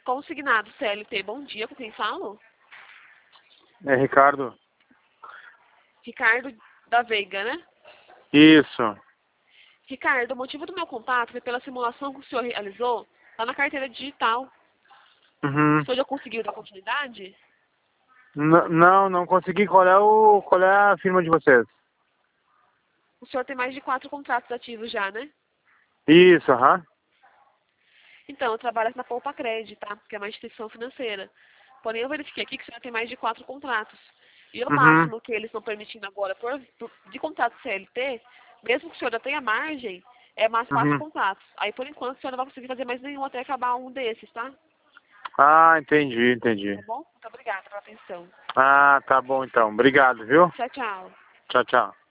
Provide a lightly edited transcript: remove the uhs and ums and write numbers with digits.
Consignado CLT, bom dia, com quem falo? É Ricardo. Ricardo da Veiga, né? Isso. Ricardo, o motivo do meu contato é pela simulação que o senhor realizou lá na carteira digital. O Uhum. senhor já conseguiu dar continuidade? Não consegui. Qual é a firma de vocês? O senhor tem mais de 4 contratos ativos já, né? Isso, aham. Então, eu trabalho aqui na Poupa Cred, tá? Que é uma instituição financeira. Porém, eu verifiquei aqui que o senhor tem mais de 4 contratos. E o Uhum. máximo que eles estão permitindo agora de contrato CLT, mesmo que o senhor já tenha margem, é mais 4 Uhum. contratos. Aí, por enquanto, o senhor não vai conseguir fazer mais nenhum até acabar um desses, tá? Ah, entendi. Tá bom? Muito obrigada pela atenção. Ah, tá bom então. Obrigado, viu? Tchau, tchau. Tchau, tchau.